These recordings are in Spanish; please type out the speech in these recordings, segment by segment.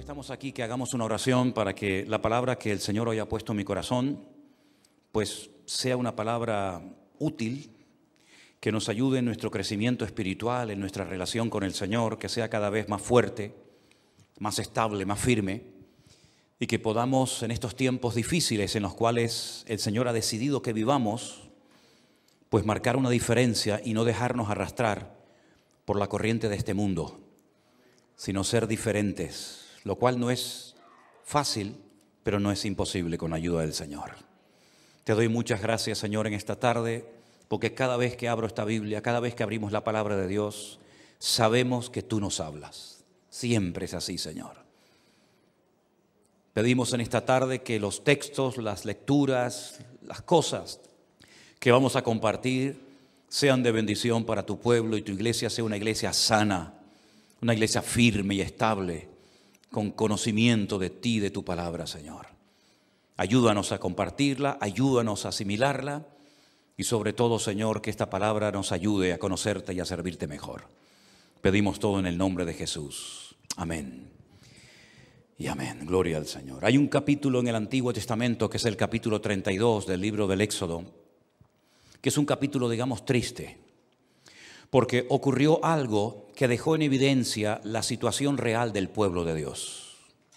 estamos aquí, que hagamos una oración para que la palabra que el Señor hoy ha puesto en mi corazón, pues sea una palabra útil, que nos ayude en nuestro crecimiento espiritual, en nuestra relación con el Señor, que sea cada vez más fuerte, más estable, más firme, y que podamos en estos tiempos difíciles en los cuales el Señor ha decidido que vivamos, pues marcar una diferencia y no dejarnos arrastrar por la corriente de este mundo, sino ser diferentes, lo cual no es fácil, pero no es imposible con la ayuda del Señor. Te doy muchas gracias, Señor, en esta tarde, porque cada vez que abro esta Biblia, cada vez que abrimos la palabra de Dios, sabemos que tú nos hablas. Siempre es así, Señor. Pedimos en esta tarde que los textos, las lecturas, las cosas que vamos a compartir sean de bendición para tu pueblo y tu iglesia sea una iglesia sana, una iglesia firme y estable, con conocimiento de ti, de tu palabra, Señor. Ayúdanos a compartirla, ayúdanos a asimilarla y sobre todo, Señor, que esta palabra nos ayude a conocerte y a servirte mejor. Pedimos todo en el nombre de Jesús. Amén. Y amén. Gloria al Señor. Hay un capítulo en el Antiguo Testamento que es el capítulo 32 del libro del Éxodo, que es un capítulo, digamos, triste, porque ocurrió algo que dejó en evidencia la situación real del pueblo de Dios.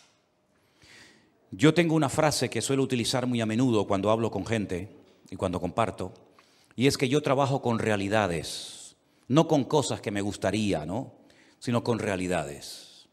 Yo tengo una frase que suelo utilizar muy a menudo cuando hablo con gente y cuando comparto, y es que yo trabajo con realidades, no con cosas que me gustaría, ¿no?, sino con realidades.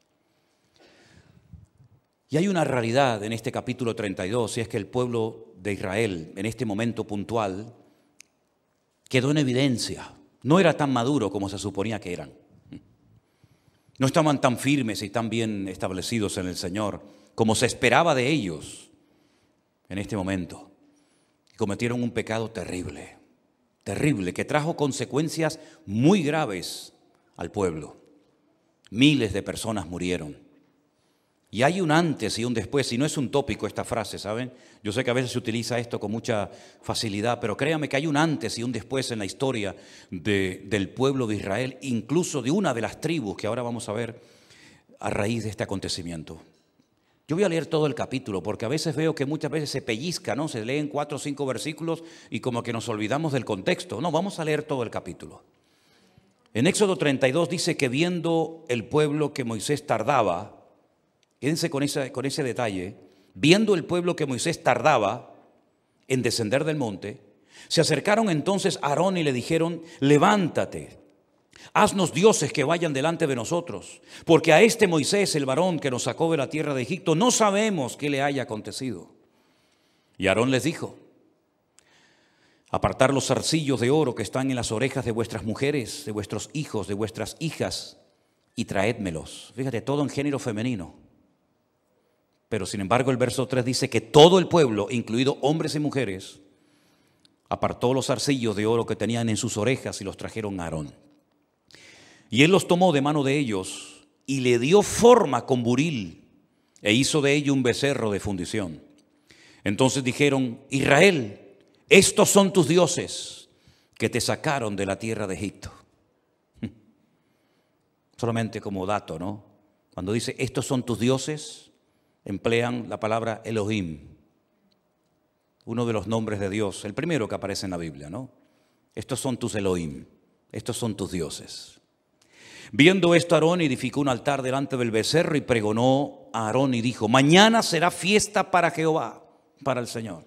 Y hay una realidad en este capítulo 32, y es que el pueblo de Israel, en este momento puntual, quedó en evidencia. No era tan maduro como se suponía que eran. No estaban tan firmes y tan bien establecidos en el Señor como se esperaba de ellos en este momento. Cometieron un pecado terrible, terrible, que trajo consecuencias muy graves al pueblo. Miles de personas murieron. Y hay un antes y un después, y no es un tópico esta frase, ¿saben? Yo sé que a veces se utiliza esto con mucha facilidad, pero créanme que hay un antes y un después en la historia del pueblo de Israel, incluso de una de las tribus que ahora vamos a ver a raíz de este acontecimiento. Yo voy a leer todo el capítulo, porque a veces veo que muchas veces se pellizca, ¿no? Se leen 4 o 5 versículos y como que nos olvidamos del contexto. No, vamos a leer todo el capítulo. En Éxodo 32 dice que viendo el pueblo que Moisés tardaba, quédense con ese detalle, viendo el pueblo que Moisés tardaba en descender del monte, se acercaron entonces a Aarón y le dijeron: levántate, haznos dioses que vayan delante de nosotros, porque a este Moisés, el varón que nos sacó de la tierra de Egipto, no sabemos qué le haya acontecido. Y Aarón les dijo: apartad los zarcillos de oro que están en las orejas de vuestras mujeres, de vuestros hijos, de vuestras hijas, y traédmelos. Fíjate, todo en género femenino. Pero sin embargo el verso 3 dice que todo el pueblo, incluido hombres y mujeres, apartó los zarcillos de oro que tenían en sus orejas y los trajeron a Aarón. Y él los tomó de mano de ellos y le dio forma con buril e hizo de ello un becerro de fundición. Entonces dijeron: Israel, estos son tus dioses que te sacaron de la tierra de Egipto. Solamente como dato, ¿no? Cuando dice estos son tus dioses, emplean la palabra Elohim, uno de los nombres de Dios, el primero que aparece en la Biblia, ¿no? Estos son tus Elohim, estos son tus dioses. Viendo esto, Aarón edificó un altar delante del becerro y pregonó a Aarón y dijo: mañana será fiesta para Jehová, para el Señor.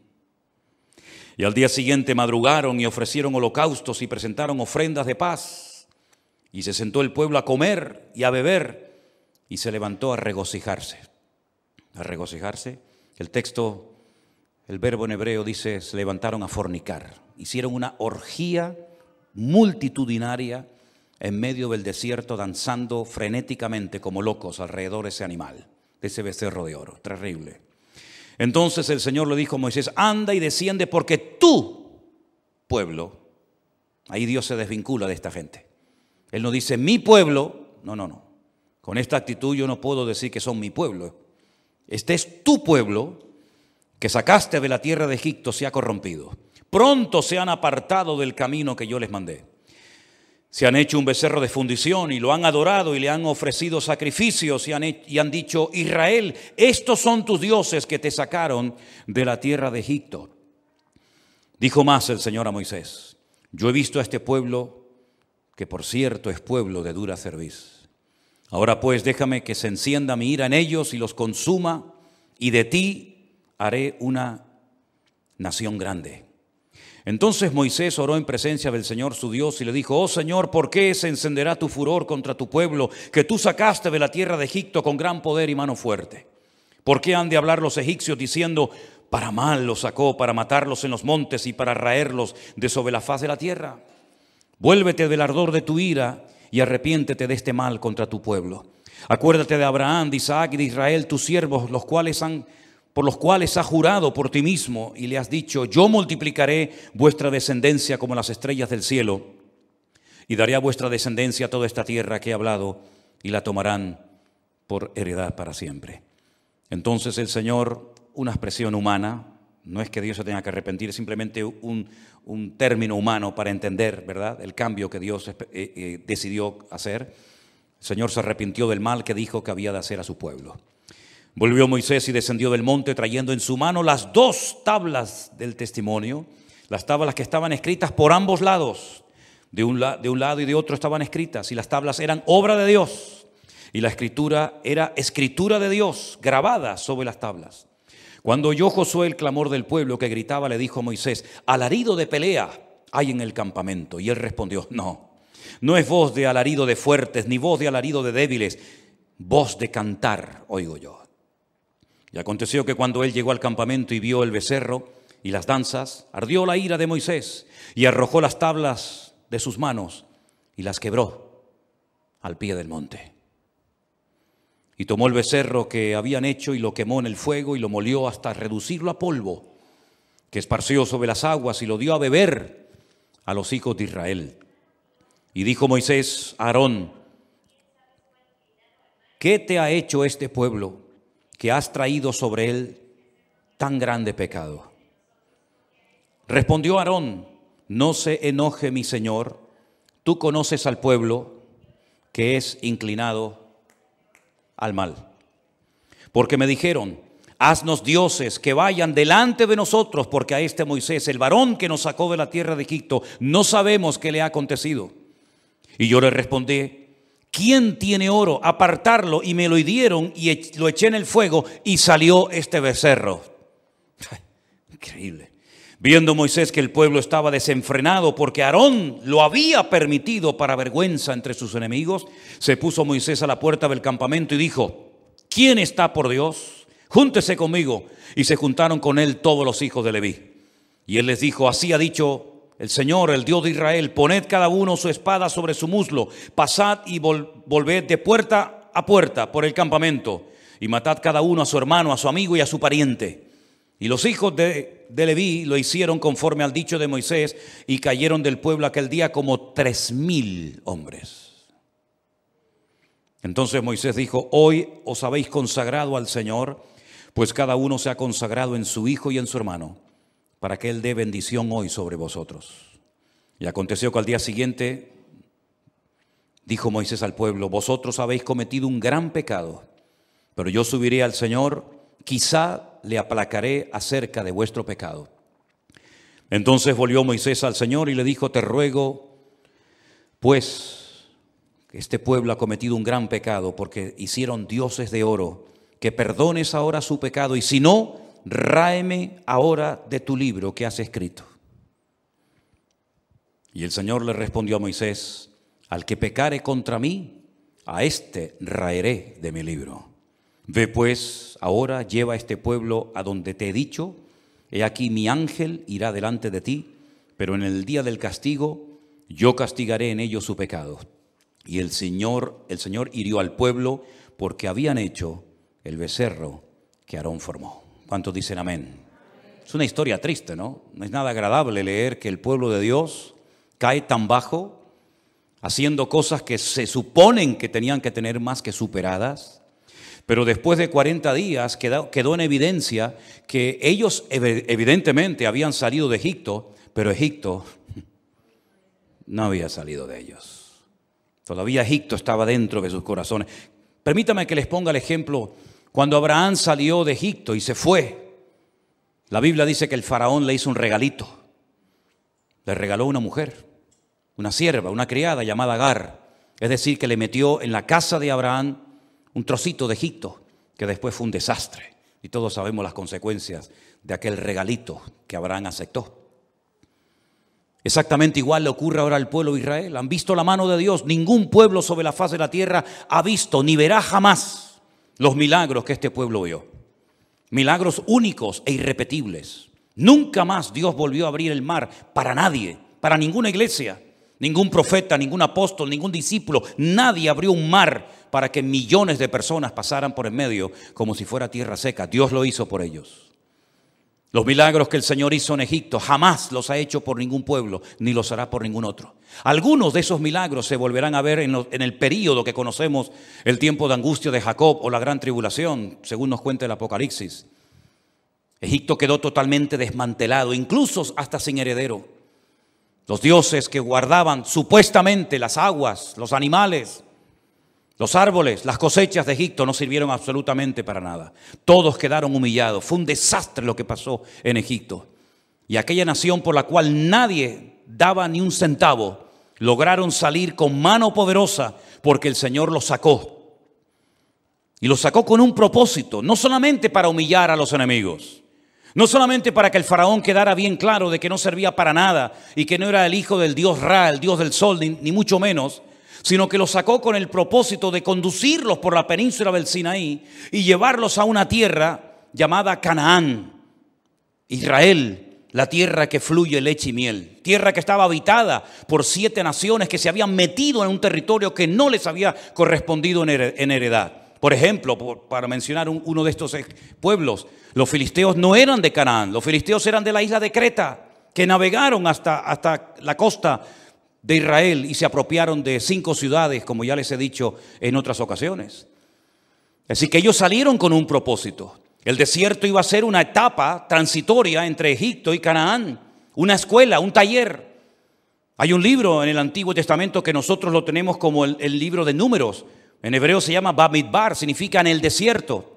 Y al día siguiente madrugaron y ofrecieron holocaustos y presentaron ofrendas de paz. Y se sentó el pueblo a comer y a beber y se levantó a regocijarse. A regocijarse. El texto, el verbo en hebreo dice: se levantaron a fornicar. Hicieron una orgía multitudinaria en medio del desierto, danzando frenéticamente como locos alrededor de ese animal, de ese becerro de oro. Terrible. Entonces el Señor le dijo a Moisés: anda y desciende, porque tu pueblo, ahí Dios se desvincula de esta gente. Él no dice mi pueblo, no. Con esta actitud yo no puedo decir que son mi pueblo. Este es tu pueblo que sacaste de la tierra de Egipto, se ha corrompido. Pronto se han apartado del camino que yo les mandé. Se han hecho un becerro de fundición y lo han adorado y le han ofrecido sacrificios y han dicho: Israel, estos son tus dioses que te sacaron de la tierra de Egipto. Dijo más el Señor a Moisés: yo he visto a este pueblo, que por cierto es pueblo de dura cerviz. Ahora pues déjame que se encienda mi ira en ellos y los consuma, y de ti haré una nación grande. Entonces Moisés oró en presencia del Señor su Dios y le dijo: oh Señor, ¿por qué se encenderá tu furor contra tu pueblo, que tú sacaste de la tierra de Egipto con gran poder y mano fuerte? ¿Por qué han de hablar los egipcios diciendo: para mal los sacó, para matarlos en los montes y para raerlos de sobre la faz de la tierra? Vuélvete del ardor de tu ira y arrepiéntete de este mal contra tu pueblo. Acuérdate de Abraham, de Isaac y de Israel, tus siervos, por los cuales has jurado por ti mismo y le has dicho: yo multiplicaré vuestra descendencia como las estrellas del cielo, y daré a vuestra descendencia toda esta tierra que he hablado, y la tomarán por heredad para siempre. Entonces el Señor, una expresión humana, no es que Dios se tenga que arrepentir, es simplemente un término humano para entender, ¿verdad?, el cambio que Dios decidió hacer. El Señor se arrepintió del mal que dijo que había de hacer a su pueblo. Volvió Moisés y descendió del monte trayendo en su mano las 2 tablas del testimonio, las tablas que estaban escritas por ambos lados, de un lado y de otro estaban escritas, y las tablas eran obra de Dios, y la escritura era escritura de Dios, grabada sobre las tablas. Cuando oyó Josué el clamor del pueblo que gritaba, le dijo a Moisés: alarido de pelea hay en el campamento. Y él respondió: no es voz de alarido de fuertes, ni voz de alarido de débiles, voz de cantar oigo yo. Y aconteció que cuando él llegó al campamento y vio el becerro y las danzas, ardió la ira de Moisés y arrojó las tablas de sus manos y las quebró al pie del monte. Y tomó el becerro que habían hecho y lo quemó en el fuego y lo molió hasta reducirlo a polvo, que esparció sobre las aguas, y lo dio a beber a los hijos de Israel. Y dijo Moisés a Aarón: ¿qué te ha hecho este pueblo, que has traído sobre él tan grande pecado? Respondió Aarón: no se enoje mi señor, tú conoces al pueblo que es inclinado al mal. Porque me dijeron: haznos dioses que vayan delante de nosotros, porque a este Moisés, el varón que nos sacó de la tierra de Egipto, no sabemos qué le ha acontecido. Y yo le respondí: ¿quién tiene oro? Apartarlo. Y me lo dieron y lo eché en el fuego y salió este becerro. Increíble. Viendo Moisés que el pueblo estaba desenfrenado porque Aarón lo había permitido para vergüenza entre sus enemigos, se puso Moisés a la puerta del campamento y dijo: ¿quién está por Dios? Júntese conmigo. Y se juntaron con él todos los hijos de Leví. Y él les dijo: así ha dicho el Señor, el Dios de Israel: poned cada uno su espada sobre su muslo, pasad y volved de puerta a puerta por el campamento, y matad cada uno a su hermano, a su amigo y a su pariente. Y los hijos de Leví lo hicieron conforme al dicho de Moisés, y cayeron del pueblo aquel día como 3,000 hombres. Entonces Moisés dijo: hoy os habéis consagrado al Señor, pues cada uno se ha consagrado en su hijo y en su hermano, para que él dé bendición hoy sobre vosotros. Y aconteció que al día siguiente dijo Moisés al pueblo: vosotros habéis cometido un gran pecado, pero yo subiré al Señor, quizá le aplacaré acerca de vuestro pecado. Entonces volvió Moisés al Señor y le dijo: te ruego, pues, que este pueblo ha cometido un gran pecado, porque hicieron dioses de oro, que perdones ahora su pecado, y si no, ráeme ahora de tu libro que has escrito. Y el Señor le respondió a Moisés: al que pecare contra mí, a éste raeré de mi libro. Ve pues ahora, lleva a este pueblo a donde te he dicho. He aquí mi ángel irá delante de ti, pero en el día del castigo yo castigaré en ellos su pecado. Y el Señor hirió al pueblo porque habían hecho el becerro que Aarón formó. ¿Cuántos dicen amén? Es una historia triste, ¿no? No es nada agradable leer que el pueblo de Dios cae tan bajo, haciendo cosas que se suponen que tenían que tener más que superadas. Pero después de 40 días quedó en evidencia que ellos evidentemente habían salido de Egipto, pero Egipto no había salido de ellos. Todavía Egipto estaba dentro de sus corazones. Permítame que les ponga el ejemplo. Cuando Abraham salió de Egipto y se fue, la Biblia dice que el faraón le hizo un regalito. Le regaló una mujer, una sierva, una criada llamada Agar. Es decir, que le metió en la casa de Abraham un trocito de Egipto, que después fue un desastre. Y todos sabemos las consecuencias de aquel regalito que Abraham aceptó. Exactamente igual le ocurre ahora al pueblo de Israel. Han visto la mano de Dios. Ningún pueblo sobre la faz de la tierra ha visto ni verá jamás los milagros que este pueblo vio. Milagros únicos e irrepetibles. Nunca más Dios volvió a abrir el mar para nadie, para ninguna iglesia, ningún profeta, ningún apóstol, ningún discípulo. Nadie abrió un mar para que millones de personas pasaran por en medio como si fuera tierra seca. Dios lo hizo por ellos. Los milagros que el Señor hizo en Egipto jamás los ha hecho por ningún pueblo, ni los hará por ningún otro. Algunos de esos milagros se volverán a ver en el período que conocemos, el tiempo de angustia de Jacob o la gran tribulación, según nos cuenta el Apocalipsis. Egipto quedó totalmente desmantelado, incluso hasta sin heredero. Los dioses que guardaban supuestamente las aguas, los animales, los árboles, las cosechas de Egipto no sirvieron absolutamente para nada. Todos quedaron humillados. Fue un desastre lo que pasó en Egipto. Y aquella nación por la cual nadie daba ni un centavo, lograron salir con mano poderosa porque el Señor los sacó. Y los sacó con un propósito, no solamente para humillar a los enemigos, no solamente para que el faraón quedara bien claro de que no servía para nada y que no era el hijo del dios Ra, el dios del sol, ni mucho menos, sino que los sacó con el propósito de conducirlos por la península del Sinaí y llevarlos a una tierra llamada Canaán, Israel, la tierra que fluye leche y miel, tierra que estaba habitada por 7 naciones que se habían metido en un territorio que no les había correspondido en heredad. Por ejemplo, para mencionar uno de estos pueblos, los filisteos no eran de Canaán, los filisteos eran de la isla de Creta, que navegaron hasta la costa de Israel y se apropiaron de 5 ciudades, como ya les he dicho en otras ocasiones. Así que ellos salieron con un propósito. El desierto iba a ser una etapa transitoria entre Egipto y Canaán, una escuela, un taller. Hay un libro en el Antiguo Testamento que nosotros lo tenemos como el libro de Números. En hebreo se llama Bamidbar, significa en el desierto.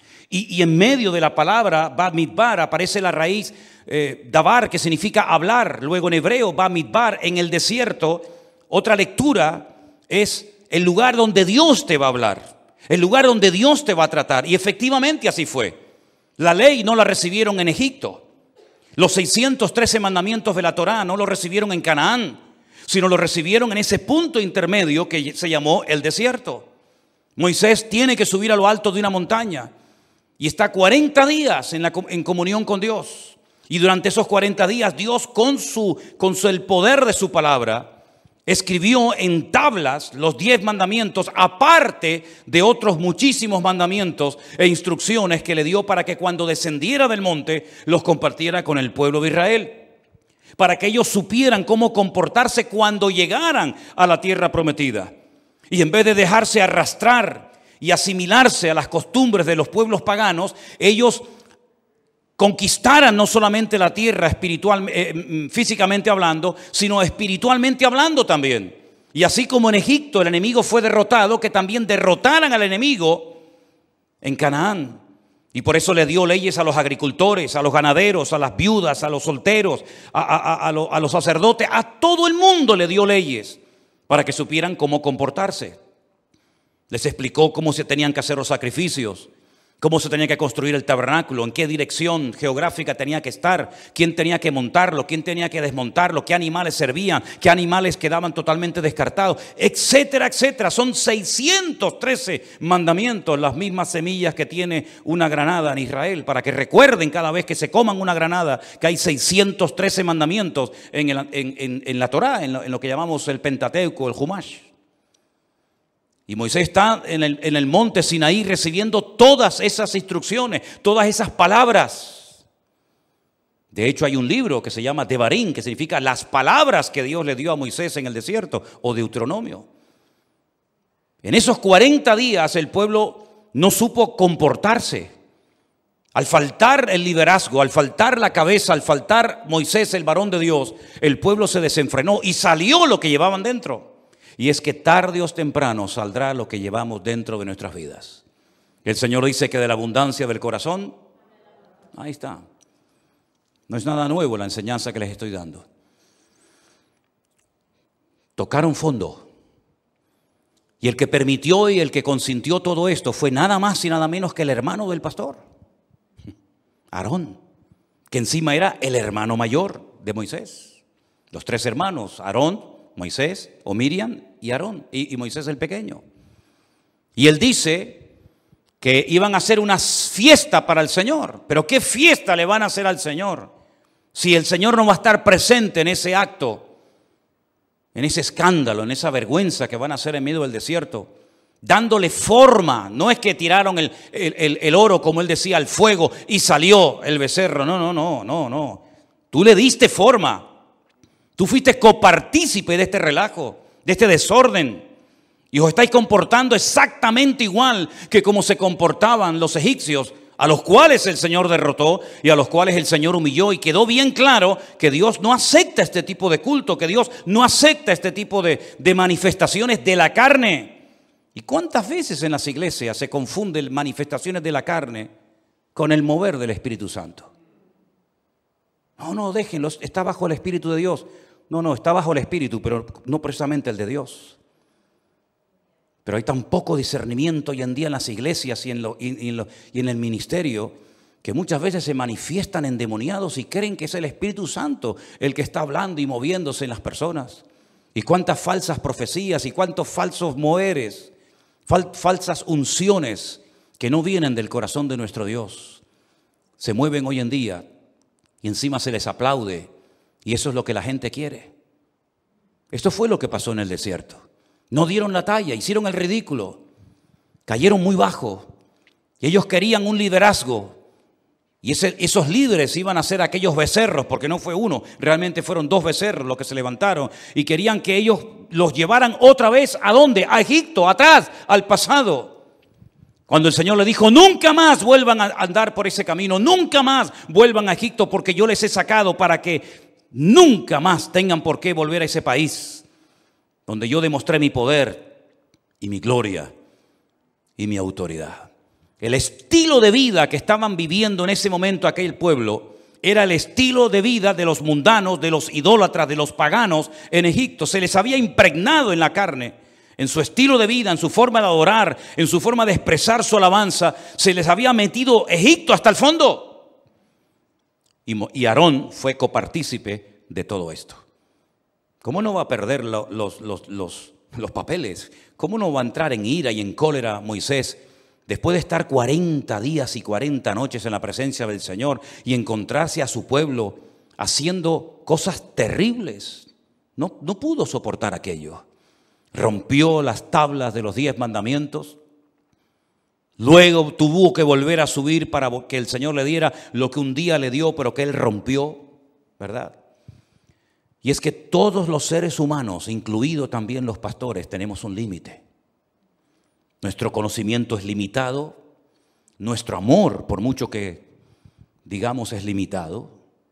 Y en medio de la palabra Bamidbar aparece la raíz Dabar, que significa hablar. Luego en hebreo Bamidbar, en el desierto. Otra lectura es el lugar donde Dios te va a hablar, el lugar donde Dios te va a tratar. Y efectivamente así fue. La ley no la recibieron en Egipto. Los 613 mandamientos de la Torá no los recibieron en Canaán, sino los recibieron en ese punto intermedio que se llamó el desierto. Moisés tiene que subir a lo alto de una montaña y está 40 días en comunión con Dios. Y durante esos 40 días Dios con el poder de su palabra escribió en tablas los 10 mandamientos, aparte de otros muchísimos mandamientos e instrucciones que le dio para que cuando descendiera del monte los compartiera con el pueblo de Israel, para que ellos supieran cómo comportarse cuando llegaran a la tierra prometida. Y en vez de dejarse arrastrar y asimilarse a las costumbres de los pueblos paganos, ellos conquistaran no solamente la tierra físicamente hablando, sino espiritualmente hablando también. Y así como en Egipto el enemigo fue derrotado, que también derrotaran al enemigo en Canaán. Y por eso le dio leyes a los agricultores, a los ganaderos, a las viudas, a los solteros, a los sacerdotes, a todo el mundo le dio leyes para que supieran cómo comportarse. Les explicó cómo se tenían que hacer los sacrificios, cómo se tenía que construir el tabernáculo, en qué dirección geográfica tenía que estar, quién tenía que montarlo, quién tenía que desmontarlo, qué animales servían, qué animales quedaban totalmente descartados, etcétera, etcétera. Son 613 mandamientos, las mismas semillas que tiene una granada en Israel, para que recuerden cada vez que se coman una granada que hay 613 mandamientos en la Torá, en lo que llamamos el Pentateuco, el Humash. Y Moisés está en el monte Sinaí recibiendo todas esas instrucciones, todas esas palabras. De hecho, hay un libro que se llama Devarim, que significa las palabras que Dios le dio a Moisés en el desierto, o Deuteronomio. En esos 40 días el pueblo no supo comportarse. Al faltar el liderazgo, al faltar la cabeza, al faltar Moisés, el varón de Dios, el pueblo se desenfrenó y salió lo que llevaban dentro. Y es que tarde o temprano saldrá lo que llevamos dentro de nuestras vidas. El Señor dice que de la abundancia del corazón, ahí está. No es nada nuevo la enseñanza que les estoy dando. Tocaron fondo. Y el que permitió y el que consintió todo esto fue nada más y nada menos que el hermano del pastor, Aarón, que encima era el hermano mayor de Moisés. Los tres hermanos, Aarón, Moisés o Miriam y Aarón, y Moisés el pequeño. Y él dice que iban a hacer una fiesta para el Señor. Pero ¿qué fiesta le van a hacer al Señor si el Señor no va a estar presente en ese acto? En ese escándalo, en esa vergüenza que van a hacer en medio del desierto, dándole forma. No es que tiraron el oro, como él decía, al fuego y salió el becerro. No. Tú le diste forma. Tú fuiste copartícipe de este relajo, de este desorden. Y os estáis comportando exactamente igual que como se comportaban los egipcios, a los cuales el Señor derrotó y a los cuales el Señor humilló. Y quedó bien claro que Dios no acepta este tipo de culto, que Dios no acepta este tipo de manifestaciones de la carne. ¿Y cuántas veces en las iglesias se confunden manifestaciones de la carne con el mover del Espíritu Santo? No, déjenlo, está bajo el Espíritu de Dios. No, está bajo el Espíritu, pero no precisamente el de Dios. Pero hay tan poco discernimiento hoy en día en las iglesias y en el ministerio, que muchas veces se manifiestan endemoniados y creen que es el Espíritu Santo el que está hablando y moviéndose en las personas. Y cuántas falsas profecías y cuántos falsos moveres, falsas unciones que no vienen del corazón de nuestro Dios, se mueven hoy en día y encima se les aplaude, y eso es lo que la gente quiere. Esto fue lo que pasó en el desierto. No dieron la talla, hicieron el ridículo, cayeron muy bajo. Y ellos querían un liderazgo. Y esos líderes iban a ser aquellos becerros, porque no fue uno, realmente fueron 2 becerros los que se levantaron. Y querían que ellos los llevaran otra vez, ¿a dónde? A Egipto, atrás, al pasado. Cuando el Señor le dijo, nunca más vuelvan a andar por ese camino, nunca más vuelvan a Egipto, porque yo les he sacado para que nunca más tengan por qué volver a ese país donde yo demostré mi poder y mi gloria y mi autoridad. El estilo de vida que estaban viviendo en ese momento aquel pueblo era el estilo de vida de los mundanos, de los idólatras, de los paganos en Egipto. Se les había impregnado en la carne, en su estilo de vida, en su forma de adorar, en su forma de expresar su alabanza. Se les había metido Egipto hasta el fondo. Y Aarón fue copartícipe de todo esto. ¿Cómo no va a perder los papeles? ¿Cómo no va a entrar en ira y en cólera Moisés después de estar 40 días y 40 noches en la presencia del Señor y encontrarse a su pueblo haciendo cosas terribles? No pudo soportar aquello. Rompió las tablas de los 10 mandamientos. Luego tuvo que volver a subir para que el Señor le diera lo que un día le dio, pero que él rompió, ¿verdad? Y es que todos los seres humanos, incluidos también los pastores, tenemos un límite. Nuestro conocimiento es limitado, nuestro amor, por mucho que digamos, es limitado.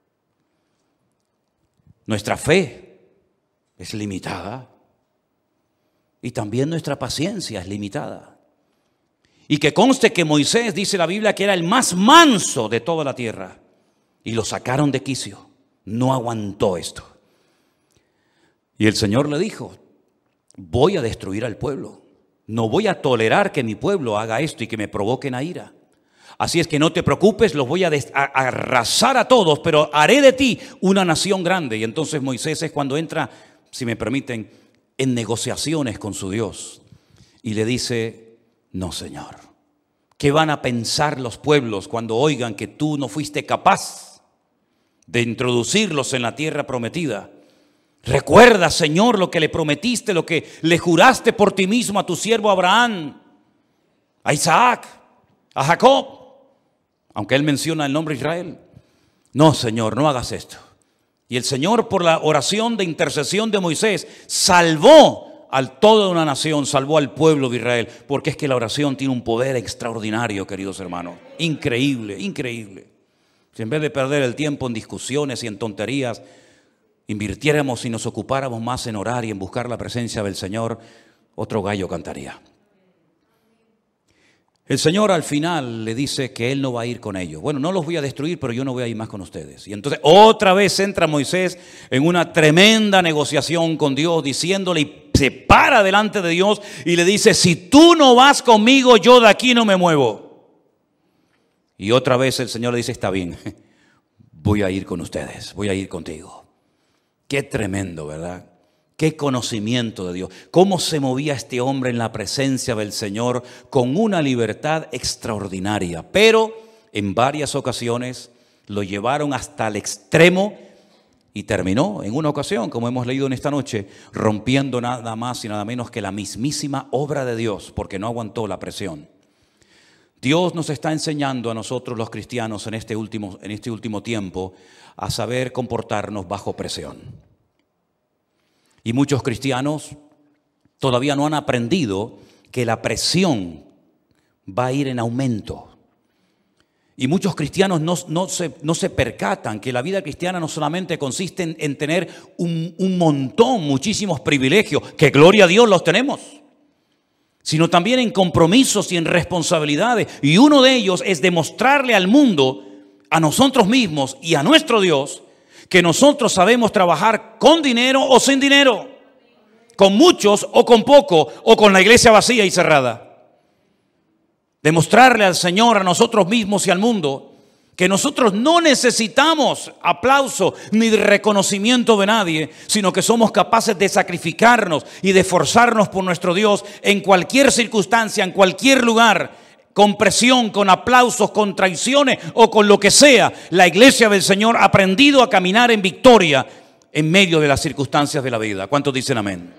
Nuestra fe es limitada. Y también nuestra paciencia es limitada. Y que conste que Moisés, dice la Biblia, que era el más manso de toda la tierra. Y lo sacaron de quicio. No aguantó esto. Y el Señor le dijo, voy a destruir al pueblo. No voy a tolerar que mi pueblo haga esto y que me provoquen a ira. Así es que no te preocupes, los voy a arrasar a todos, pero haré de ti una nación grande. Y entonces Moisés es cuando entra, si me permiten, en negociaciones con su Dios. Y le dice, no, Señor. ¿Qué van a pensar los pueblos cuando oigan que tú no fuiste capaz de introducirlos en la tierra prometida? Recuerda, Señor, lo que le prometiste, lo que le juraste por ti mismo a tu siervo Abraham, a Isaac, a Jacob, aunque él menciona el nombre Israel. No, Señor, no hagas esto. Y el Señor, por la oración de intercesión de Moisés, salvó a toda una nación, salvó al pueblo de Israel, porque es que la oración tiene un poder extraordinario, queridos hermanos, increíble, increíble. Si en vez de perder el tiempo en discusiones y en tonterías, invirtiéramos y nos ocupáramos más en orar y en buscar la presencia del Señor, otro gallo cantaría. El Señor al final le dice que Él no va a ir con ellos. Bueno, no los voy a destruir, pero yo no voy a ir más con ustedes. Y entonces otra vez entra Moisés en una tremenda negociación con Dios, diciéndole, y se para delante de Dios y le dice, si tú no vas conmigo, yo de aquí no me muevo. Y otra vez el Señor le dice, está bien, voy a ir con ustedes, voy a ir contigo. Qué tremendo, ¿verdad? Qué conocimiento de Dios. Cómo se movía este hombre en la presencia del Señor con una libertad extraordinaria. Pero en varias ocasiones lo llevaron hasta el extremo y terminó en una ocasión, como hemos leído en esta noche, rompiendo nada más y nada menos que la mismísima obra de Dios, porque no aguantó la presión. Dios nos está enseñando a nosotros los cristianos en este último tiempo a saber comportarnos bajo presión. Y muchos cristianos todavía no han aprendido que la presión va a ir en aumento. Y muchos cristianos no se percatan que la vida cristiana no solamente consiste en tener un montón, muchísimos privilegios, que gloria a Dios los tenemos, sino también en compromisos y en responsabilidades. Y uno de ellos es demostrarle al mundo, a nosotros mismos y a nuestro Dios, que nosotros sabemos trabajar con dinero o sin dinero, con muchos o con poco, o con la iglesia vacía y cerrada. Demostrarle al Señor, a nosotros mismos y al mundo, que nosotros no necesitamos aplauso ni reconocimiento de nadie, sino que somos capaces de sacrificarnos y de esforzarnos por nuestro Dios en cualquier circunstancia, en cualquier lugar, con presión, con aplausos, con traiciones o con lo que sea. La iglesia del Señor ha aprendido a caminar en victoria en medio de las circunstancias de la vida. ¿Cuántos dicen amén?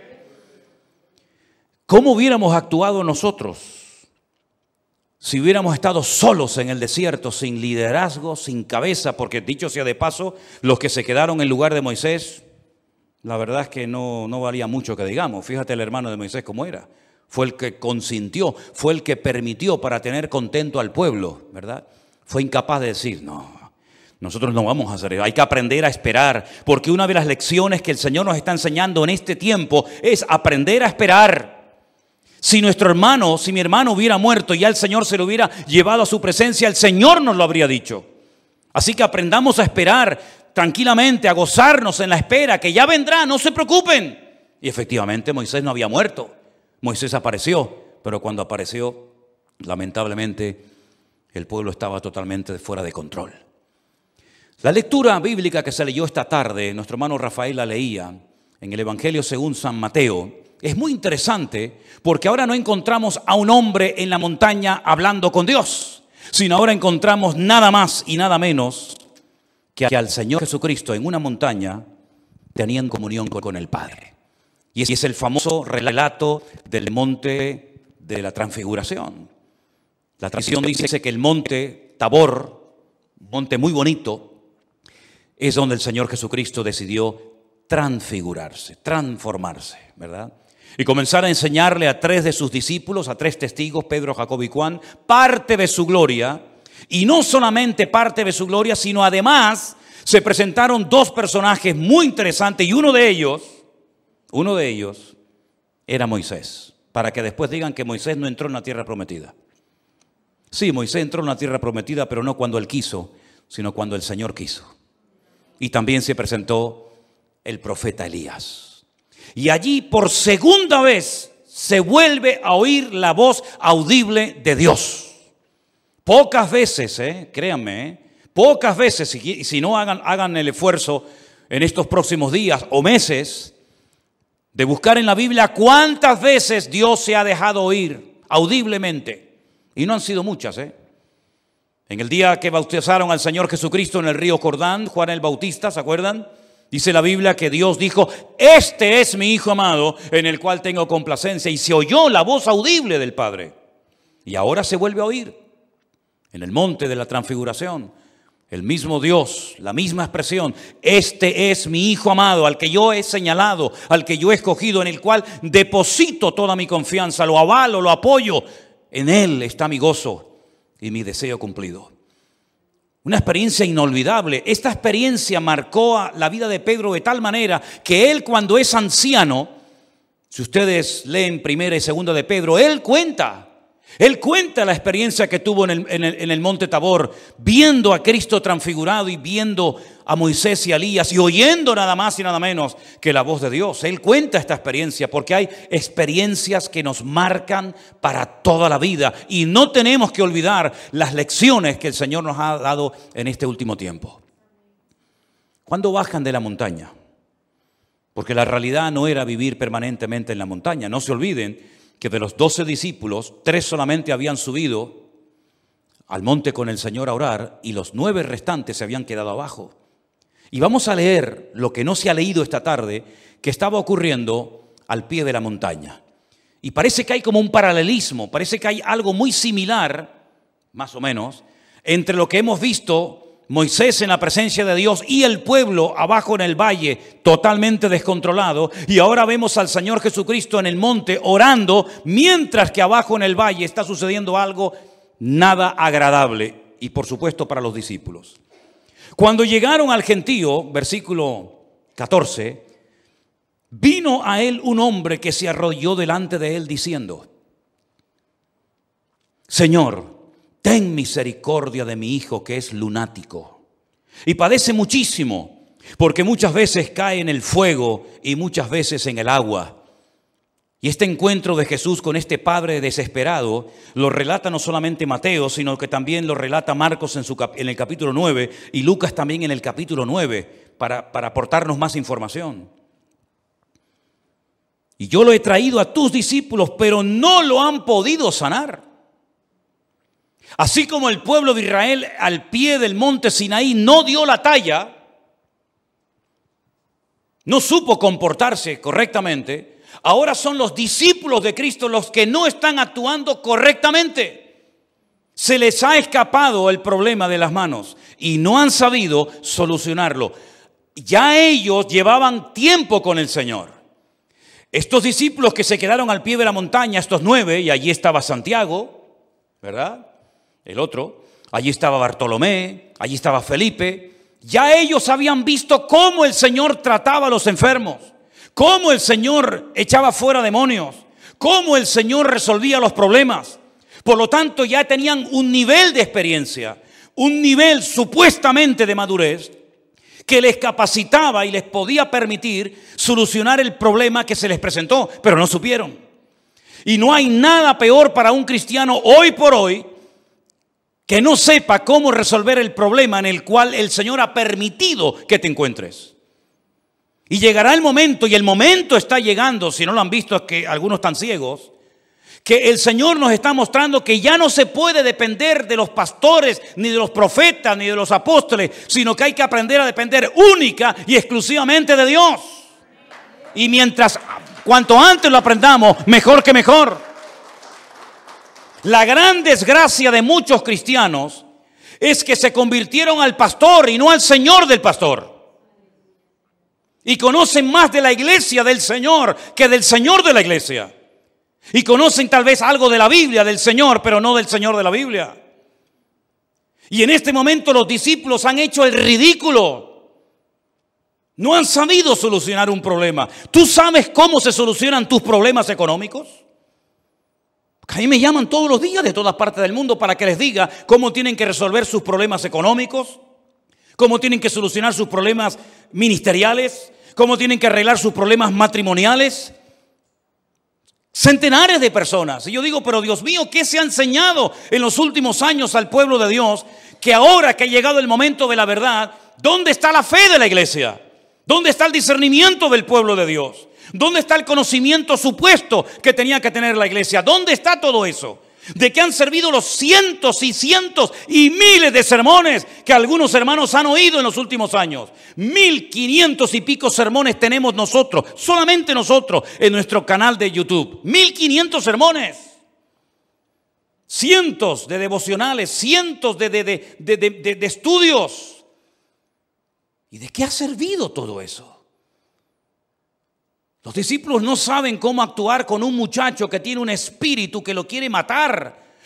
¿Cómo hubiéramos actuado nosotros si hubiéramos estado solos en el desierto, sin liderazgo, sin cabeza? Porque dicho sea de paso, los que se quedaron en lugar de Moisés, la verdad es que no valía mucho que digamos. Fíjate el hermano de Moisés cómo era. Fue el que consintió, fue el que permitió para tener contento al pueblo, ¿verdad? Fue incapaz de decir, no, nosotros no vamos a hacer eso. Hay que aprender a esperar, porque una de las lecciones que el Señor nos está enseñando en este tiempo es aprender a esperar. Si mi hermano hubiera muerto y ya el Señor se lo hubiera llevado a su presencia, el Señor nos lo habría dicho. Así que aprendamos a esperar tranquilamente, a gozarnos en la espera, que ya vendrá, no se preocupen. Y efectivamente Moisés no había muerto. Moisés apareció, pero cuando apareció, lamentablemente, el pueblo estaba totalmente fuera de control. La lectura bíblica que se leyó esta tarde, nuestro hermano Rafael la leía en el Evangelio según San Mateo, es muy interesante porque ahora no encontramos a un hombre en la montaña hablando con Dios, sino ahora encontramos nada más y nada menos que al Señor Jesucristo en una montaña teniendo comunión con el Padre. Y es el famoso relato del monte de la transfiguración. La tradición dice que el monte Tabor, un monte muy bonito, es donde el Señor Jesucristo decidió transfigurarse, transformarse, ¿verdad? Y comenzar a enseñarle a 3 de sus discípulos, a 3 testigos, Pedro, Jacobo y Juan, parte de su gloria. Y no solamente parte de su gloria, sino además se presentaron 2 personajes muy interesantes y uno de ellos era Moisés, para que después digan que Moisés no entró en la tierra prometida. Sí, Moisés entró en la tierra prometida, pero no cuando él quiso, sino cuando el Señor quiso. Y también se presentó el profeta Elías. Y allí por segunda vez se vuelve a oír la voz audible de Dios. Pocas veces, créanme, pocas veces, y si no hagan el esfuerzo en estos próximos días o meses, de buscar en la Biblia cuántas veces Dios se ha dejado oír audiblemente. Y no han sido muchas, En el día que bautizaron al Señor Jesucristo en el río Jordán, Juan el Bautista, ¿se acuerdan? Dice la Biblia que Dios dijo, este es mi Hijo amado, en el cual tengo complacencia. Y se oyó la voz audible del Padre. Y ahora se vuelve a oír en el monte de la transfiguración. El mismo Dios, la misma expresión, este es mi Hijo amado, al que yo he señalado, al que yo he escogido, en el cual deposito toda mi confianza, lo avalo, lo apoyo. En Él está mi gozo y mi deseo cumplido. Una experiencia inolvidable. Esta experiencia marcó la vida de Pedro de tal manera que él, cuando es anciano, si ustedes leen primera y segunda de Pedro, él cuenta la experiencia que tuvo en el monte Tabor, viendo a Cristo transfigurado y viendo a Moisés y a Elías y oyendo nada más y nada menos que la voz de Dios. Él cuenta esta experiencia porque hay experiencias que nos marcan para toda la vida y no tenemos que olvidar las lecciones que el Señor nos ha dado en este último tiempo. ¿Cuándo bajan de la montaña? Porque la realidad no era vivir permanentemente en la montaña. No se olviden que de los 12 discípulos, 3 solamente habían subido al monte con el Señor a orar y los 9 restantes se habían quedado abajo. Y vamos a leer lo que no se ha leído esta tarde, que estaba ocurriendo al pie de la montaña. Y parece que hay como un paralelismo, parece que hay algo muy similar, más o menos, entre lo que hemos visto Moisés en la presencia de Dios y el pueblo abajo en el valle totalmente descontrolado, y ahora vemos al Señor Jesucristo en el monte orando, mientras que abajo en el valle está sucediendo algo nada agradable, y por supuesto para los discípulos. Cuando llegaron al gentío, versículo 14, vino a él un hombre que se arrodilló delante de él diciendo: Señor, ten misericordia de mi hijo que es lunático y padece muchísimo, porque muchas veces cae en el fuego y muchas veces en el agua. Y este encuentro de Jesús con este padre desesperado lo relata no solamente Mateo, sino que también lo relata Marcos en el capítulo 9 y Lucas también en el capítulo 9 para aportarnos más información. Y yo lo he traído a tus discípulos, pero no lo han podido sanar. Así como el pueblo de Israel al pie del monte Sinaí no dio la talla, no supo comportarse correctamente, ahora son los discípulos de Cristo los que no están actuando correctamente. Se les ha escapado el problema de las manos y no han sabido solucionarlo. Ya ellos llevaban tiempo con el Señor. Estos discípulos que se quedaron al pie de la montaña, estos 9, y allí estaba Santiago, ¿verdad? El otro, allí estaba Bartolomé, allí estaba Felipe. Ya ellos habían visto cómo el Señor trataba a los enfermos, cómo el Señor echaba fuera demonios, cómo el Señor resolvía los problemas. Por lo tanto, ya tenían un nivel de experiencia, un nivel supuestamente de madurez que les capacitaba y les podía permitir solucionar el problema que se les presentó, pero no supieron. Y no hay nada peor para un cristiano hoy por hoy que no sepa cómo resolver el problema en el cual el Señor ha permitido que te encuentres. Y llegará el momento, y el momento está llegando, si no lo han visto es que algunos están ciegos, que el Señor nos está mostrando que ya no se puede depender de los pastores, ni de los profetas, ni de los apóstoles, sino que hay que aprender a depender única y exclusivamente de Dios. Y cuanto antes lo aprendamos, mejor que mejor. La gran desgracia de muchos cristianos es que se convirtieron al pastor y no al Señor del pastor. Y conocen más de la iglesia del Señor que del Señor de la iglesia. Y conocen tal vez algo de la Biblia del Señor, pero no del Señor de la Biblia. Y en este momento los discípulos han hecho el ridículo. No han sabido solucionar un problema. ¿Tú sabes cómo se solucionan tus problemas económicos? A mí me llaman todos los días de todas partes del mundo para que les diga cómo tienen que resolver sus problemas económicos, cómo tienen que solucionar sus problemas ministeriales, cómo tienen que arreglar sus problemas matrimoniales. Centenares de personas. Y yo digo, pero Dios mío, ¿qué se ha enseñado en los últimos años al pueblo de Dios? Que ahora que ha llegado el momento de la verdad, ¿dónde está la fe de la iglesia? ¿Dónde está el discernimiento del pueblo de Dios? ¿Dónde está el conocimiento supuesto que tenía que tener la iglesia? ¿Dónde está todo eso? ¿De qué han servido los cientos y cientos y miles de sermones que algunos hermanos han oído en los últimos años? 1500 y pico sermones tenemos nosotros, solamente nosotros, en nuestro canal de YouTube. 1500 sermones. Cientos de devocionales, cientos de estudios. ¿Y de qué ha servido todo eso? Los discípulos no saben cómo actuar con un muchacho que tiene un espíritu que lo quiere matar.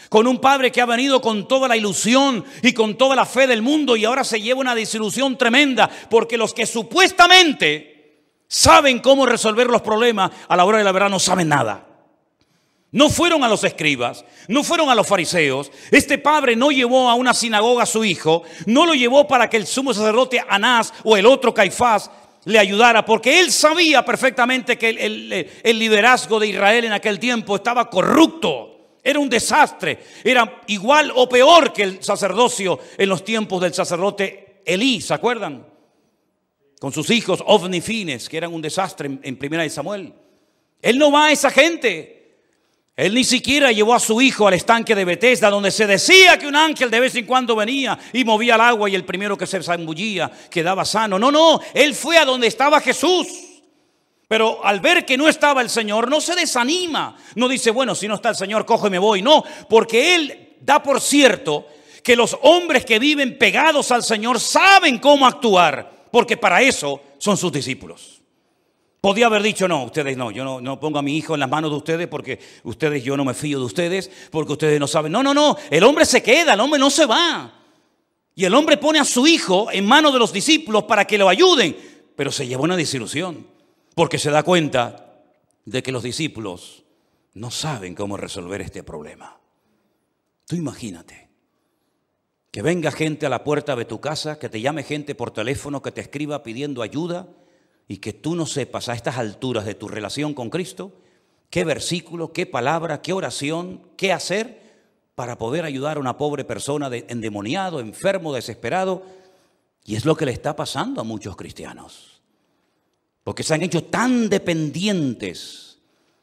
con un padre que ha venido con toda la ilusión y con toda la fe del mundo y ahora se lleva una desilusión tremenda porque los que supuestamente saben cómo resolver los problemas a la hora de la verdad no saben nada. No fueron a los escribas, no fueron a los fariseos. Este padre no llevó a una sinagoga a su hijo, no lo llevó para que el sumo sacerdote Anás o el otro Caifás le ayudara, porque él sabía perfectamente que el liderazgo de Israel en aquel tiempo estaba corrupto, era un desastre, era igual o peor que el sacerdocio en los tiempos del sacerdote Elí, ¿se acuerdan? Con sus hijos Ofni y Fines, que eran un desastre en Primera de Samuel. Él no va a esa gente. Él ni siquiera llevó a su hijo al estanque de Betesda, donde se decía que un ángel de vez en cuando venía y movía el agua y el primero que se zambullía quedaba sano. No, él fue a donde estaba Jesús. Pero al ver que no estaba el Señor, no se desanima. No dice, bueno, si no está el Señor, cojo y me voy. No, porque él da por cierto que los hombres que viven pegados al Señor saben cómo actuar, porque para eso son sus discípulos. Podía haber dicho, no, ustedes no, yo no pongo a mi hijo en las manos de ustedes porque ustedes, yo no me fío de ustedes, porque ustedes no saben. No, el hombre se queda, el hombre no se va. Y el hombre pone a su hijo en manos de los discípulos para que lo ayuden, pero se lleva una desilusión, porque se da cuenta de que los discípulos no saben cómo resolver este problema. Tú imagínate que venga gente a la puerta de tu casa, que te llame gente por teléfono, que te escriba pidiendo ayuda, y que tú no sepas a estas alturas de tu relación con Cristo qué versículo, qué palabra, qué oración, qué hacer para poder ayudar a una pobre persona endemoniado, enfermo, desesperado. Y es lo que le está pasando a muchos cristianos, porque se han hecho tan dependientes.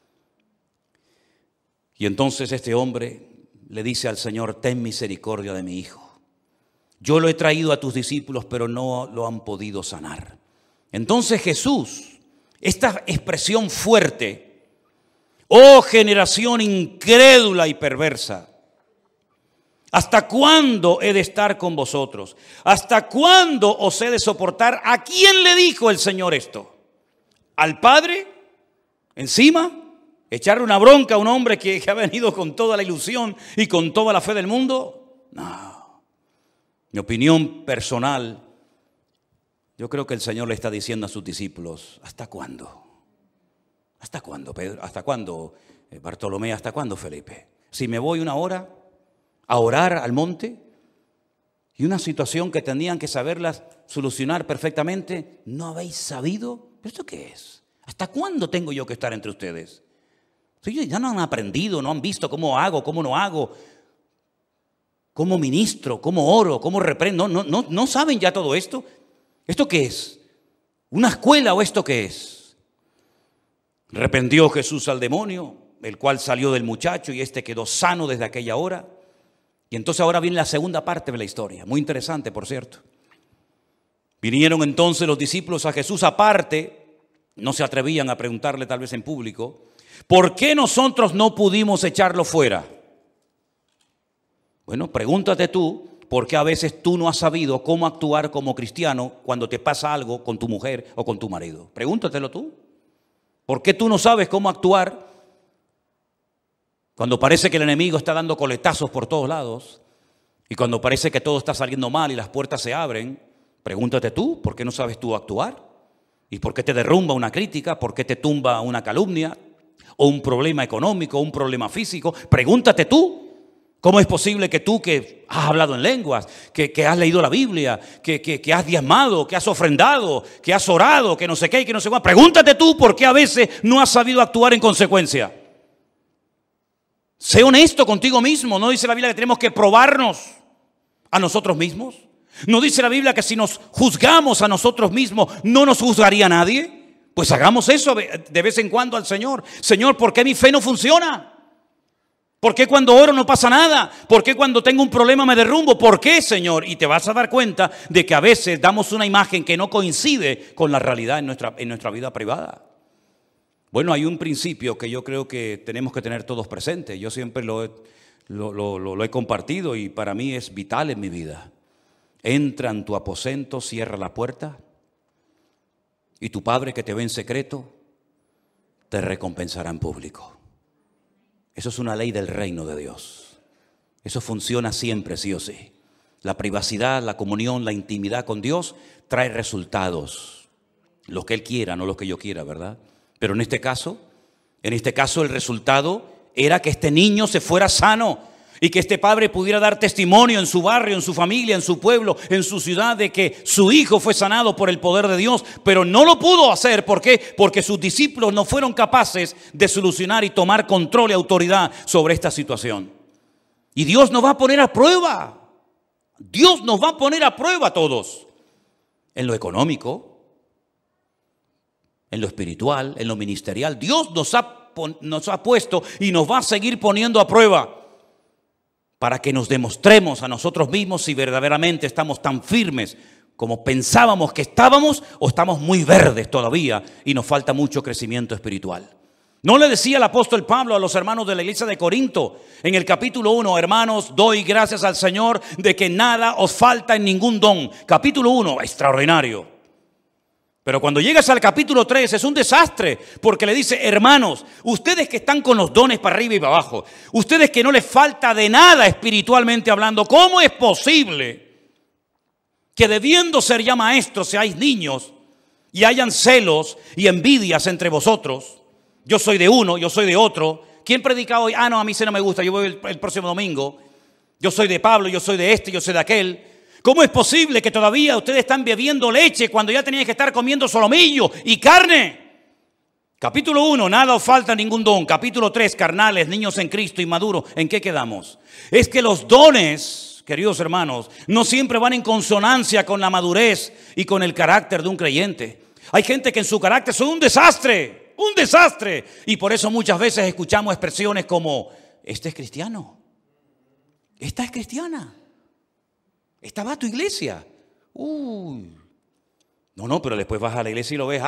Y entonces este hombre le dice al Señor, ten misericordia de mi hijo. Yo lo he traído a tus discípulos, pero no lo han podido sanar. Entonces Jesús, esta expresión fuerte, oh generación incrédula y perversa, ¿hasta cuándo he de estar con vosotros? ¿Hasta cuándo os he de soportar? ¿A quién le dijo el Señor esto? ¿Al Padre? ¿Encima? ¿Echarle una bronca a un hombre que ha venido con toda la ilusión y con toda la fe del mundo? No. Mi opinión personal, yo creo que el Señor le está diciendo a sus discípulos, ¿hasta cuándo? ¿Hasta cuándo, Pedro? ¿Hasta cuándo, Bartolomé? ¿Hasta cuándo, Felipe? Si me voy una hora a orar al monte y una situación que tendrían que saberlas solucionar perfectamente, ¿no habéis sabido? ¿Pero esto qué es? ¿Hasta cuándo tengo yo que estar entre ustedes? Ya no han aprendido, no han visto cómo hago, cómo no hago, cómo ministro, cómo oro, cómo reprendo. ¿No saben ya todo esto? ¿Esto qué es? ¿Una escuela o esto qué es? Reprendió Jesús al demonio, el cual salió del muchacho y este quedó sano desde aquella hora. Y entonces ahora viene la segunda parte de la historia, muy interesante, por cierto. Vinieron entonces los discípulos a Jesús aparte, no se atrevían a preguntarle tal vez en público, ¿por qué nosotros no pudimos echarlo fuera? Bueno, pregúntate tú. ¿Por qué a veces tú no has sabido cómo actuar como cristiano cuando te pasa algo con tu mujer o con tu marido? Pregúntatelo tú. ¿Por qué tú no sabes cómo actuar cuando parece que el enemigo está dando coletazos por todos lados y cuando parece que todo está saliendo mal y las puertas se abren? Pregúntate tú, ¿por qué no sabes tú actuar? ¿Y por qué te derrumba una crítica? ¿Por qué te tumba una calumnia? ¿O un problema económico, o un problema físico? Pregúntate tú. ¿Cómo es posible que tú que has hablado en lenguas, que has leído la Biblia, que has diezmado, que has ofrendado, que has orado, que no sé qué y que no sé cuál? Pregúntate tú por qué a veces no has sabido actuar en consecuencia. Sé honesto contigo mismo. ¿No dice la Biblia que tenemos que probarnos a nosotros mismos? ¿No dice la Biblia que si nos juzgamos a nosotros mismos no nos juzgaría nadie? Pues hagamos eso de vez en cuando al Señor. Señor, ¿por qué mi fe no funciona? ¿Por qué cuando oro no pasa nada? ¿Por qué cuando tengo un problema me derrumbo? ¿Por qué, Señor? Y te vas a dar cuenta de que a veces damos una imagen que no coincide con la realidad en nuestra vida privada. Bueno, hay un principio que yo creo que tenemos que tener todos presentes. Yo siempre lo he compartido y para mí es vital en mi vida. Entra en tu aposento, cierra la puerta y tu Padre que te ve en secreto te recompensará en público. Eso es una ley del reino de Dios. Eso funciona siempre, sí o sí. La privacidad, la comunión, la intimidad con Dios trae resultados. Los que Él quiera, no los que yo quiera, ¿verdad? Pero en este caso el resultado era que este niño se fuera sano y que este padre pudiera dar testimonio en su barrio, en su familia, en su pueblo, en su ciudad, de que su hijo fue sanado por el poder de Dios. Pero no lo pudo hacer. ¿Por qué? Porque sus discípulos no fueron capaces de solucionar y tomar control y autoridad sobre esta situación. Y Dios nos va a poner a prueba. Dios nos va a poner a prueba a todos. En lo económico, en lo espiritual, en lo ministerial. Dios nos ha puesto y nos va a seguir poniendo a prueba para que nos demostremos a nosotros mismos si verdaderamente estamos tan firmes como pensábamos que estábamos, o estamos muy verdes todavía y nos falta mucho crecimiento espiritual. ¿No le decía el apóstol Pablo a los hermanos de la iglesia de Corinto en el capítulo 1, hermanos, doy gracias al Señor de que nada os falta en ningún don? Capítulo 1, extraordinario. Pero cuando llegas al capítulo 3 es un desastre, porque le dice, hermanos, ustedes que están con los dones para arriba y para abajo, ustedes que no les falta de nada espiritualmente hablando, ¿cómo es posible que debiendo ser ya maestros seáis niños y hayan celos y envidias entre vosotros? Yo soy de uno, yo soy de otro. ¿Quién predica hoy? Ah, no, a mí se no me gusta, yo voy el próximo domingo. Yo soy de Pablo, yo soy de este, yo soy de aquel. ¿Cómo es posible que todavía ustedes están bebiendo leche cuando ya tenían que estar comiendo solomillo y carne? Capítulo 1, nada os falta ningún don. Capítulo 3, carnales, niños en Cristo, inmaduros. ¿En qué quedamos? Es que los dones, queridos hermanos, no siempre van en consonancia con la madurez y con el carácter de un creyente. Hay gente que en su carácter son un desastre. Y por eso muchas veces escuchamos expresiones como, este es cristiano, esta es cristiana. Esta va a tu iglesia. Uy. No, pero después vas a la iglesia y lo ves.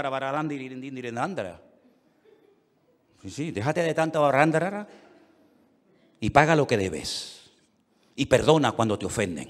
Sí, déjate de tanto barrándara y paga lo que debes. Y perdona cuando te ofenden.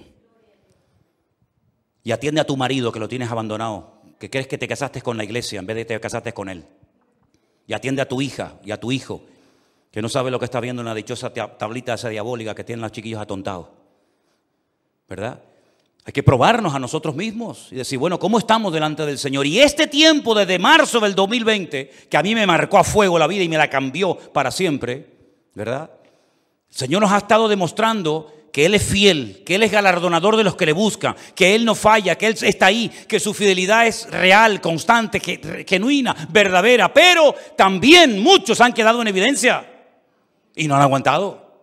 Y atiende a tu marido que lo tienes abandonado, que crees que te casaste con la iglesia en vez de que te casaste con él. Y atiende a tu hija y a tu hijo, que no sabe lo que está viendo en la dichosa tablita esa diabólica que tienen los chiquillos atontados. ¿Verdad? Hay que probarnos a nosotros mismos y decir, bueno, ¿cómo estamos delante del Señor? Y este tiempo desde marzo del 2020, que a mí me marcó a fuego la vida y me la cambió para siempre, ¿verdad? El Señor nos ha estado demostrando que Él es fiel, que Él es galardonador de los que le buscan, que Él no falla, que Él está ahí, que su fidelidad es real, constante, genuina, verdadera. Pero también muchos han quedado en evidencia y no han aguantado.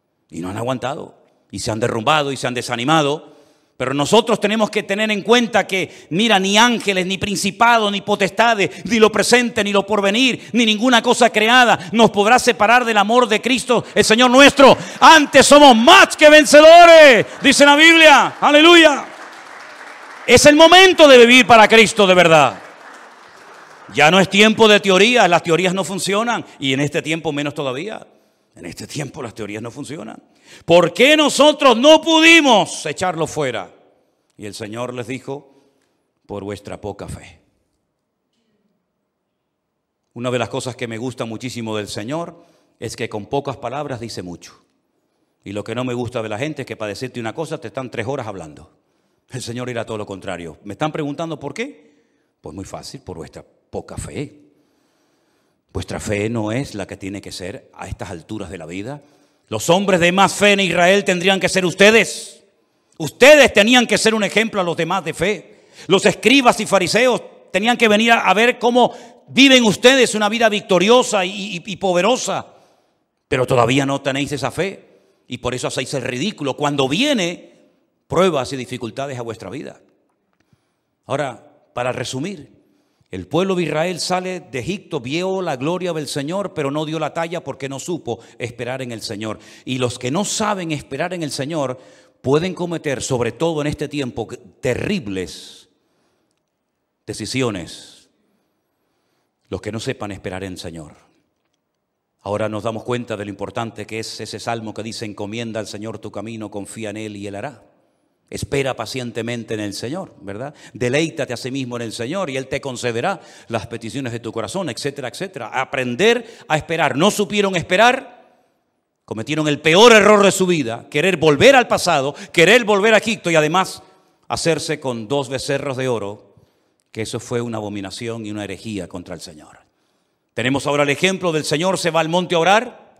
Y se han derrumbado y se han desanimado. Pero nosotros tenemos que tener en cuenta que, mira, ni ángeles, ni principados, ni potestades, ni lo presente, ni lo porvenir, ni ninguna cosa creada nos podrá separar del amor de Cristo, el Señor nuestro. Antes somos más que vencedores, dice la Biblia. Aleluya. Es el momento de vivir para Cristo de verdad. Ya no es tiempo de teorías, las teorías no funcionan. Y en este tiempo menos todavía. En este tiempo las teorías no funcionan. ¿Por qué nosotros no pudimos echarlo fuera? Y el Señor les dijo, por vuestra poca fe. Una de las cosas que me gusta muchísimo del Señor es que con pocas palabras dice mucho. Y lo que no me gusta de la gente es que para decirte una cosa te están 3 horas hablando. El Señor era todo lo contrario. ¿Me están preguntando por qué? Pues muy fácil, por vuestra poca fe. Vuestra fe no es la que tiene que ser a estas alturas de la vida. Los hombres de más fe en Israel tendrían que ser ustedes. Ustedes tenían que ser un ejemplo a los demás de fe. Los escribas y fariseos tenían que venir a ver cómo viven ustedes una vida victoriosa y poderosa. Pero todavía no tenéis esa fe. Y por eso hacéis el ridículo cuando viene pruebas y dificultades a vuestra vida. Ahora, para resumir, el pueblo de Israel sale de Egipto, vio la gloria del Señor, pero no dio la talla porque no supo esperar en el Señor. Y los que no saben esperar en el Señor pueden cometer, sobre todo en este tiempo, terribles decisiones. Los que no sepan esperar en el Señor. Ahora nos damos cuenta de lo importante que es ese salmo que dice, encomienda al Señor tu camino, confía en Él y Él hará. Espera pacientemente en el Señor, ¿verdad? Deleítate a sí mismo en el Señor y Él te concederá las peticiones de tu corazón, etcétera, etcétera. Aprender a esperar. No supieron esperar Cometieron el peor error de su vida, querer volver al pasado, querer volver a Egipto y además hacerse con 2 becerros de oro, que eso fue una abominación y una herejía contra el Señor. Tenemos ahora el ejemplo del Señor se va al monte a orar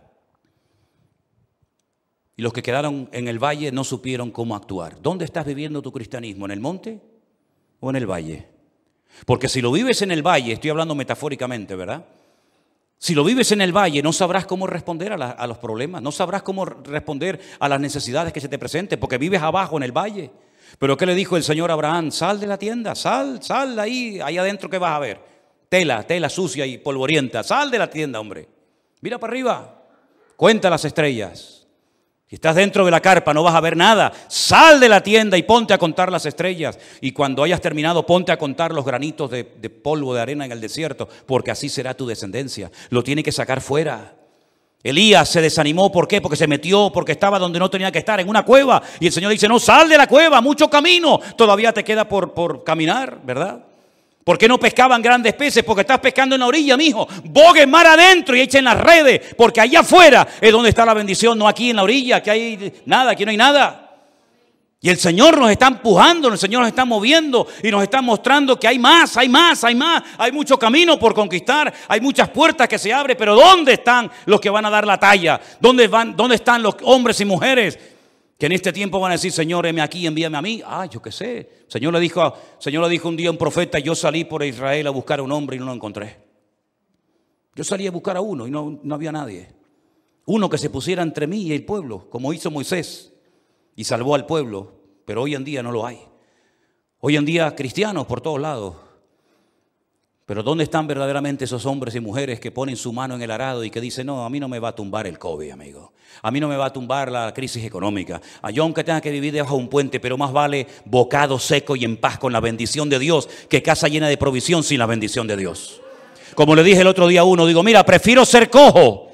y los que quedaron en el valle no supieron cómo actuar. ¿Dónde estás viviendo tu cristianismo? ¿En el monte o en el valle? Porque si lo vives en el valle, estoy hablando metafóricamente, ¿verdad? Si lo vives en el valle, no sabrás cómo responder a los problemas, no sabrás cómo responder a las necesidades que se te presenten, porque vives abajo en el valle. Pero ¿qué le dijo el Señor a Abraham? Sal de la tienda, sal de ahí adentro, ¿qué vas a ver? Tela sucia y polvorienta. Sal de la tienda, hombre. Mira para arriba, cuenta las estrellas. Si estás dentro de la carpa no vas a ver nada. Sal de la tienda y ponte a contar las estrellas. Y cuando hayas terminado, ponte a contar los granitos de polvo de arena en el desierto, porque así será tu descendencia. Lo tiene que sacar fuera. Elías se desanimó, ¿por qué? Porque se metió, porque estaba donde no tenía que estar, en una cueva. Y el Señor dice, no, sal de la cueva, mucho camino todavía te queda por caminar, ¿verdad? ¿Por qué no pescaban grandes peces? Porque estás pescando en la orilla, mijo. Boguen mar adentro y echen las redes, porque allá afuera es donde está la bendición, no aquí en la orilla, que hay nada, aquí no hay nada. Y el Señor nos está empujando, el Señor nos está moviendo y nos está mostrando que hay más. Hay mucho camino por conquistar, hay muchas puertas que se abren, pero ¿dónde están los que van a dar la talla? ¿Dónde están los hombres y mujeres que en este tiempo van a decir, Señor, heme aquí, envíame a mí? Yo qué sé. Señor le dijo un día a un profeta, yo salí por Israel a buscar a un hombre y no lo encontré. Yo salí a buscar a uno y no había nadie. Uno que se pusiera entre mí y el pueblo, como hizo Moisés, y salvó al pueblo, pero hoy en día no lo hay. Hoy en día cristianos por todos lados. Pero ¿dónde están verdaderamente esos hombres y mujeres que ponen su mano en el arado y que dicen, no, a mí no me va a tumbar el COVID, amigo? A mí no me va a tumbar la crisis económica. Yo aunque tenga que vivir debajo de un puente, pero más vale bocado seco y en paz con la bendición de Dios que casa llena de provisión sin la bendición de Dios. Como le dije el otro día a uno, digo, mira, prefiero ser cojo,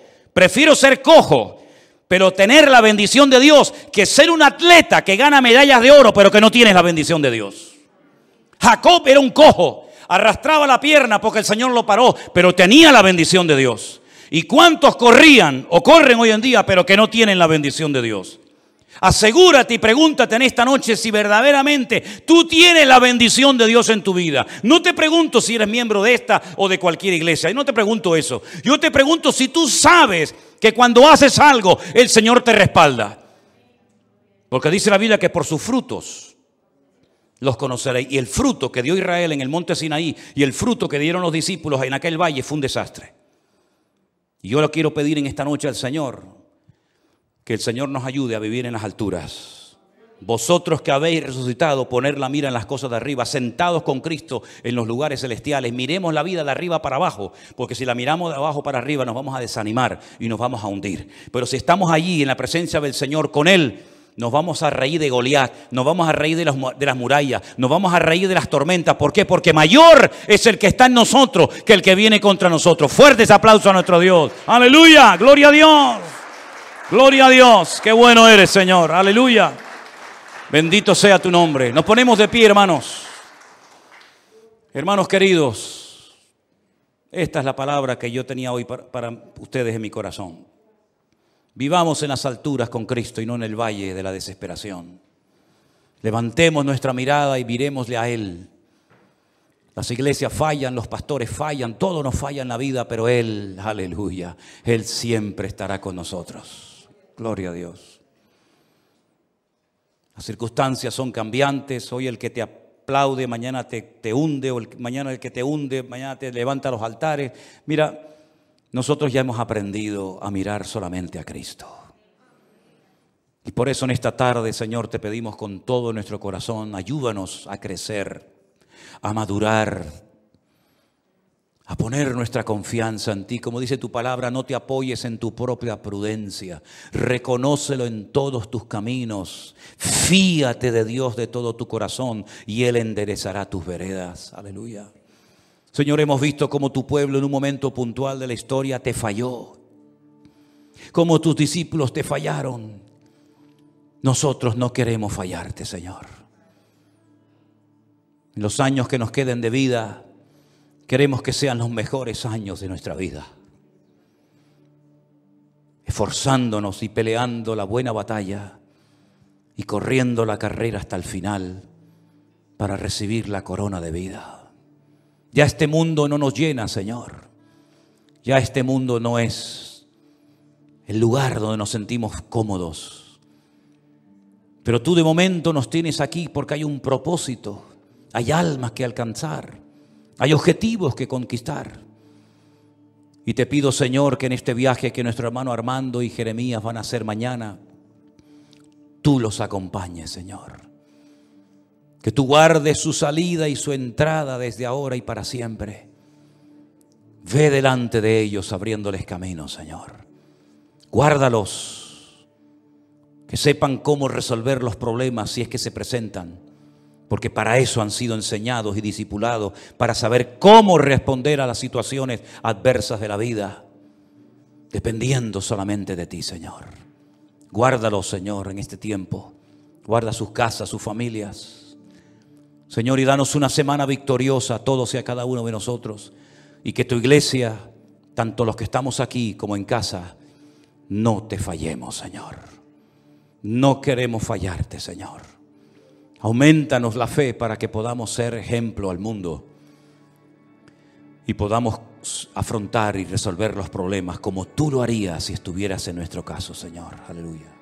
pero tener la bendición de Dios que ser un atleta que gana medallas de oro, pero que no tiene la bendición de Dios. Jacob era un cojo. Arrastraba la pierna porque el Señor lo paró, pero tenía la bendición de Dios. ¿Y cuántos corrían o corren hoy en día, pero que no tienen la bendición de Dios? Asegúrate y pregúntate en esta noche si verdaderamente tú tienes la bendición de Dios en tu vida. No te pregunto si eres miembro de esta o de cualquier iglesia. Y no te pregunto eso. Yo te pregunto si tú sabes que cuando haces algo, el Señor te respalda. Porque dice la Biblia que por sus frutos los conoceréis. Y el fruto que dio Israel en el monte Sinaí y el fruto que dieron los discípulos en aquel valle fue un desastre. Y yo le quiero pedir en esta noche al Señor que el Señor nos ayude a vivir en las alturas. Vosotros que habéis resucitado, poner la mira en las cosas de arriba, sentados con Cristo en los lugares celestiales. Miremos la vida de arriba para abajo, porque si la miramos de abajo para arriba nos vamos a desanimar y nos vamos a hundir. Pero si estamos allí en la presencia del Señor con Él, nos vamos a reír de Goliat, nos vamos a reír de las murallas, nos vamos a reír de las tormentas. ¿Por qué? Porque mayor es el que está en nosotros que el que viene contra nosotros. Fuertes aplausos a nuestro Dios. Aleluya, gloria a Dios. Gloria a Dios, qué bueno eres, Señor. Aleluya. Bendito sea tu nombre. Nos ponemos de pie, hermanos. Hermanos queridos, esta es la palabra que yo tenía hoy para ustedes en mi corazón. Vivamos en las alturas con Cristo y no en el valle de la desesperación. Levantemos nuestra mirada y miremosle a Él. Las iglesias fallan, los pastores fallan, todo nos falla en la vida, pero Él, aleluya, Él siempre estará con nosotros. Gloria a Dios. Las circunstancias son cambiantes. Hoy el que te aplaude, mañana te hunde, mañana el que te hunde, mañana te levanta los altares. Mira, nosotros ya hemos aprendido a mirar solamente a Cristo. Y por eso en esta tarde, Señor, te pedimos con todo nuestro corazón, ayúdanos a crecer, a madurar, a poner nuestra confianza en ti. Como dice tu palabra, no te apoyes en tu propia prudencia. Reconócelo en todos tus caminos. Fíate de Dios de todo tu corazón y Él enderezará tus veredas. Aleluya. Señor, hemos visto cómo tu pueblo en un momento puntual de la historia te falló. Cómo tus discípulos te fallaron. Nosotros no queremos fallarte, Señor. En los años que nos queden de vida, queremos que sean los mejores años de nuestra vida. esforzándonos y peleando la buena batalla y corriendo la carrera hasta el final para recibir la corona de vida. Ya este mundo no nos llena, Señor. Ya este mundo no es el lugar donde nos sentimos cómodos. Pero tú de momento nos tienes aquí porque hay un propósito, hay almas que alcanzar, hay objetivos que conquistar. Y te pido, Señor, que en este viaje que nuestro hermano Armando y Jeremías van a hacer mañana, tú los acompañes, Señor. Que tú guardes su salida y su entrada desde ahora y para siempre. Ve delante de ellos abriéndoles camino, Señor. Guárdalos, que sepan cómo resolver los problemas si es que se presentan, porque para eso han sido enseñados y discipulados, para saber cómo responder a las situaciones adversas de la vida, dependiendo solamente de ti, Señor. Guárdalos, Señor, en este tiempo. Guarda sus casas, sus familias. Señor, y danos una semana victoriosa a todos y a cada uno de nosotros. Y que tu iglesia, tanto los que estamos aquí como en casa, no te fallemos, Señor. No queremos fallarte, Señor. Aumentanos la fe para que podamos ser ejemplo al mundo y podamos afrontar y resolver los problemas como tú lo harías si estuvieras en nuestro caso, Señor. Aleluya.